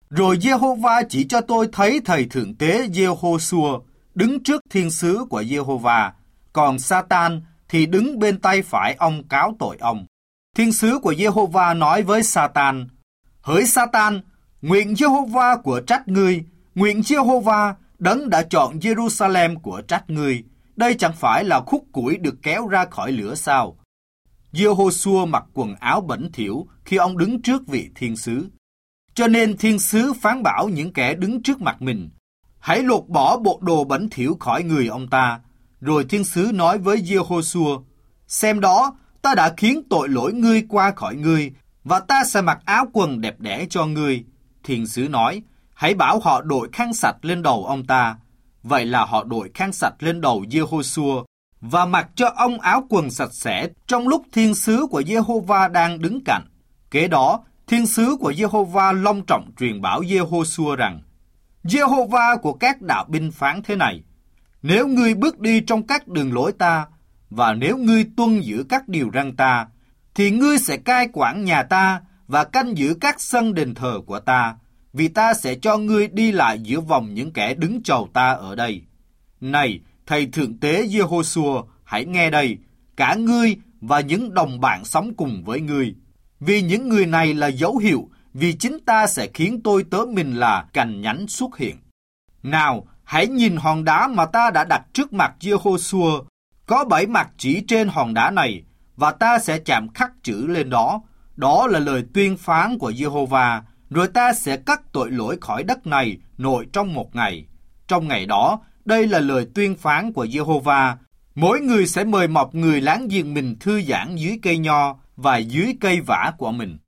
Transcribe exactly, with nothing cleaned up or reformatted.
Rồi Giê-hô-va chỉ cho tôi thấy thầy thượng tế Giê-hô-xua đứng trước thiên sứ của Giê-hô-va, còn Sa-tan thì đứng bên tay phải ông cáo tội ông. Thiên sứ của Giê-hô-va nói với Sa-tan: Hỡi Sa-tan, nguyện Giê-hô-va của trách ngươi, nguyện Giê-hô-va đấng đã chọn Giê-ru-sa-lem của trách ngươi. Đây chẳng phải là khúc củi được kéo ra khỏi lửa sao? Giê-hô-xua mặc quần áo bẩn thỉu khi ông đứng trước vị thiên sứ. Cho nên thiên sứ phán bảo những kẻ đứng trước mặt mình: Hãy lột bỏ bộ đồ bẩn thỉu khỏi người ông ta. Rồi thiên sứ nói với Giê-hô-xua: Xem đó, ta đã khiến tội lỗi ngươi qua khỏi ngươi, và ta sẽ mặc áo quần đẹp đẽ cho ngươi. Thiên sứ nói: Hãy bảo họ đội khăn sạch lên đầu ông ta. Vậy là họ đội khăn sạch lên đầu Giê-hô-xua và mặc cho ông áo quần sạch sẽ trong lúc thiên sứ của Giê-hô-va đang đứng cạnh. Kế đó, thiên sứ của Giê-hô-va long trọng truyền bảo Giê-hô-xua rằng: Giê-hô-va của các đạo binh phán thế này: Nếu ngươi bước đi trong các đường lối ta, và nếu ngươi tuân giữ các điều răn ta, thì ngươi sẽ cai quản nhà ta và canh giữ các sân đền thờ của ta, vì ta sẽ cho ngươi đi lại giữa vòng những kẻ đứng chầu ta ở đây. Này, thầy thượng tế Giê-hô-xua, hãy nghe đây, cả ngươi và những đồng bạn sống cùng với ngươi. Vì những người này là dấu hiệu, vì chính ta sẽ khiến tôi tớ mình là cành nhánh xuất hiện. Nào, hãy nhìn hòn đá mà ta đã đặt trước mặt Giê-hô-xua. Có bảy mặt chỉ trên hòn đá này, và ta sẽ chạm khắc chữ lên đó. Đó là lời tuyên phán của Giê-hô-va. Rồi ta sẽ cắt tội lỗi khỏi đất này nội trong một ngày. Trong ngày đó, đây là lời tuyên phán của Giê-hô-va. Mỗi người sẽ mời mọc người láng giềng mình thư giãn dưới cây nho và dưới cây vả của mình.